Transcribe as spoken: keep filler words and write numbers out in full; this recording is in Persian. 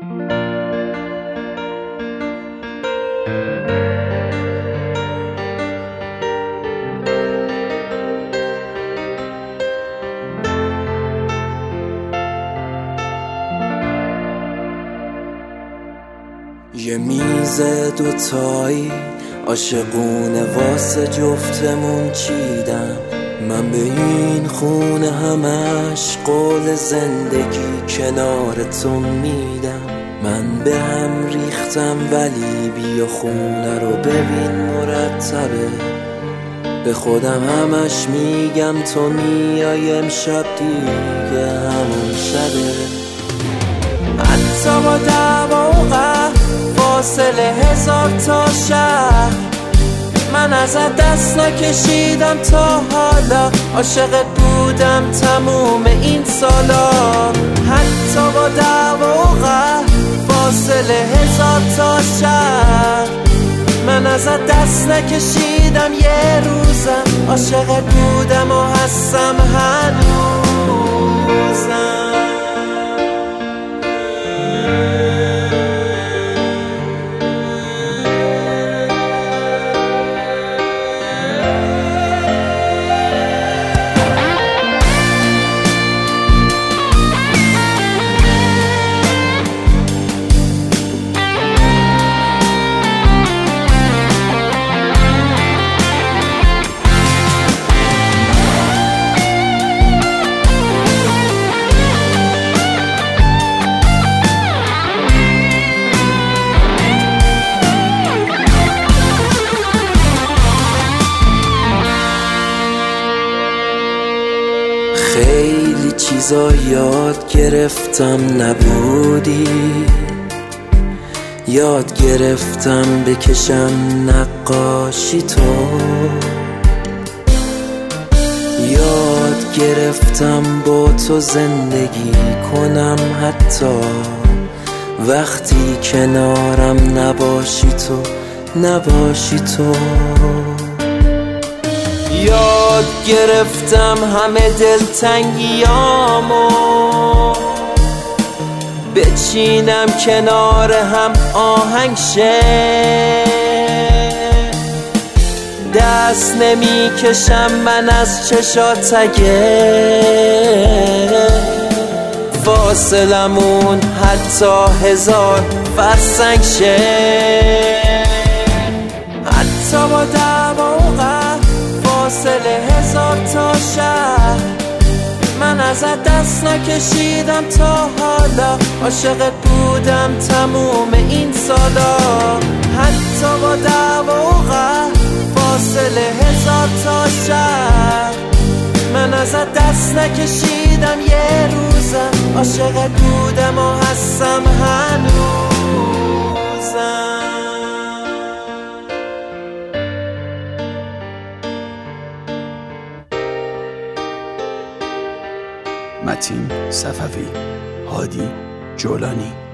یه میز دوتایی عاشقونه واسه جفتمون چیدم، من به این خونه همش قول زندگی کنارتون میدم. من به هم ریختم ولی بیا خونه رو ببین مرتبه، به خودم همش میگم تو میای امشب دیگه همون شبه. حتی با دعوا و قهر فاصله هزار تا شهر، من ازت دست نکشیدم تا حالا، عاشقت بودم تموم این سالا. حتی با دعوا و قهر فاصله هزار تا شهر، من ازت دست نکشیدم یه روزم، عاشقت بودم و هستم هنوزم. خیلی چیزا یاد گرفتم نبودی، یاد گرفتم بکشم نقاشی تو، یاد گرفتم با تو زندگی کنم حتی وقتی کنارم نباشی تو، نباشی تو. یاد گرفتم همه دلتنگیامو بچینم کنار هم آهنگ شه، دست نمی کشم من از چشات اگه فاصلمون حتی هزار فرسنگ شه. حتی با دعوا و قهر فاصله هزار تا شهر، من ازت دست نکشیدم تا حالا، عاشقت بودم تموم این سالا. حتی با دعوا و قهر فاصله هزار تا شهر، من ازت دست نکشیدم یه روزم، عاشقت بودم و هستم هنوزم. متین صفوی، هادی جولانی.